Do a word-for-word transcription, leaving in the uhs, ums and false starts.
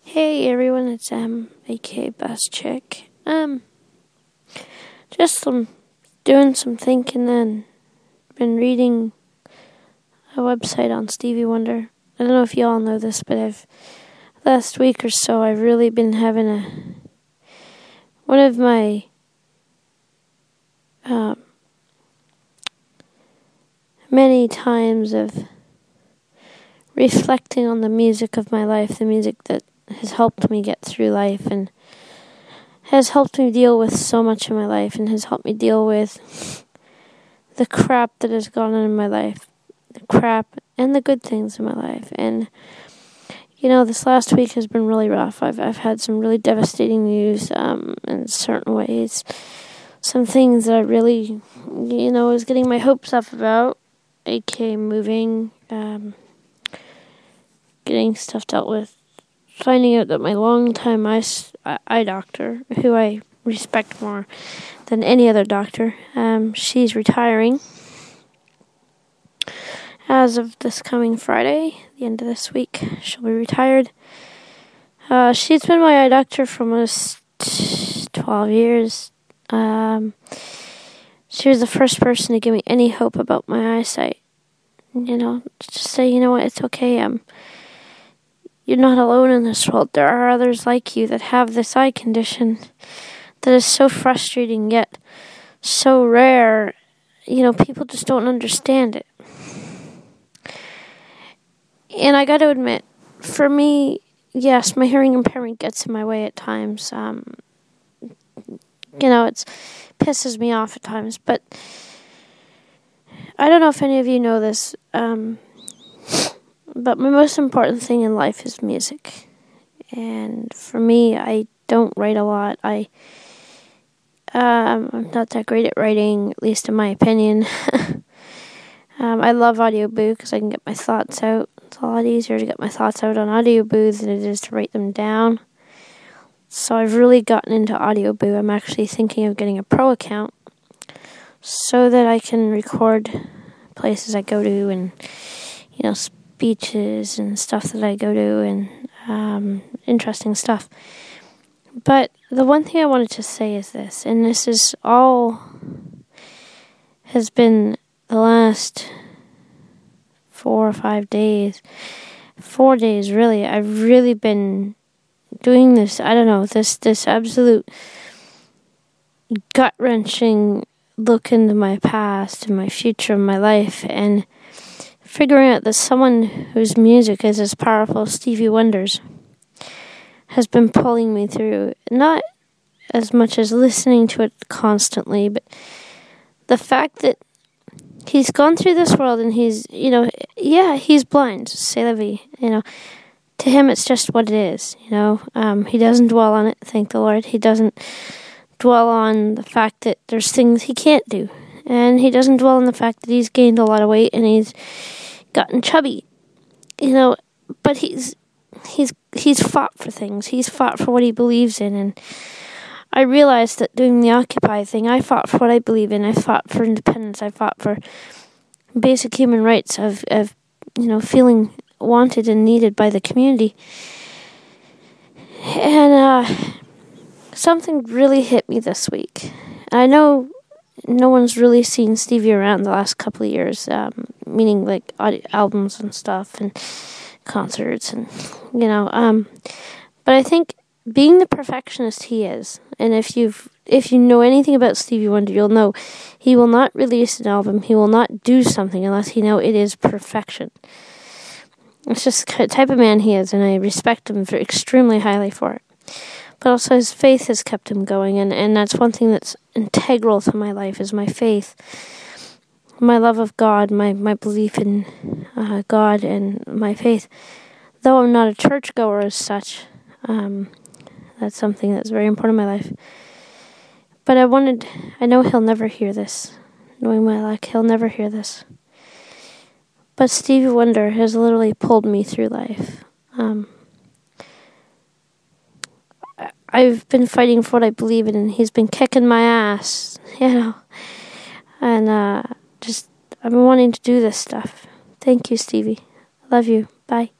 Hey everyone, it's Em, aka Bus Chick. Um, just um, doing some thinking and been reading a website on Stevie Wonder. I don't know if you all know this, but I've last week or so I've really been having a one of my um many times of reflecting on the music of my life, the music that has helped me get through life and has helped me deal with so much in my life and has helped me deal with the crap that has gone on in my life, the crap and the good things in my life. And, you know, this last week has been really rough. I've I've had some really devastating news um, in certain ways. Some things that I really, you know, was getting my hopes up about, aka moving, um, getting stuff dealt with. Finding out that my longtime eye, eye doctor, who I respect more than any other doctor, um, she's retiring as of this coming Friday, the end of this week. She'll be retired. Uh, she's been my eye doctor for almost twelve years. Um, she was the first person to give me any hope about my eyesight. You know, just say, you know what, it's okay. Um. You're not alone in this world. There are others like you that have this eye condition that is so frustrating yet so rare. You know, people just don't understand it. And I got to admit, for me, yes, my hearing impairment gets in my way at times. Um, you know, it pisses me off at times. But I don't know if any of you know this, um... but my most important thing in life is music. And for me, I don't write a lot. I, um, I'm not that great at writing, at least in my opinion. um, I love Audioboo because I can get my thoughts out. It's a lot easier to get my thoughts out on Audioboo than it is to write them down. So I've really gotten into Audioboo. I'm actually thinking of getting a pro account so that I can record places I go to and, you know, beaches and stuff that I go to and um, interesting stuff. But the one thing I wanted to say is this, and this is all has been the last four or five days, four days really. I've really been doing this, I don't know, this, this absolute gut-wrenching look into my past and my future and my life, and figuring out that someone whose music is as powerful as Stevie Wonder's has been pulling me through, not as much as listening to it constantly, but the fact that he's gone through this world and he's, you know, yeah, he's blind, c'est la vie, you know, to him it's just what it is, you know, um, he doesn't dwell on it, thank the Lord, he doesn't dwell on the fact that there's things he can't do, and he doesn't dwell on the fact that he's gained a lot of weight and he's gotten chubby, you know, but he's he's he's fought for things. He's fought for what he believes in, and I realized that doing the Occupy thing, I fought for what I believe in. I fought for independence. I fought for basic human rights of of you know feeling wanted and needed by the community, and uh, something really hit me this week. I know no one's really seen Stevie around the last couple of years, um, meaning like audio, albums and stuff and concerts and, you know, um, but I think being the perfectionist he is, and if you've, if you know anything about Stevie Wonder, you'll know he will not release an album, he will not do something unless he know it is perfection. It's just the type of man he is, and I respect him for extremely highly for it. But also his faith has kept him going, and, and that's one thing that's integral to my life is my faith, my love of God, my, my belief in uh, God and my faith. Though I'm not a churchgoer as such, um, that's something that's very important in my life. But I wanted, I know he'll never hear this, knowing my luck, he'll never hear this. But Stevie Wonder has literally pulled me through life. Um, I've been fighting for what I believe in, and he's been kicking my ass, you know. And uh, just, I've been wanting to do this stuff. Thank you, Stevie. Love you. Bye.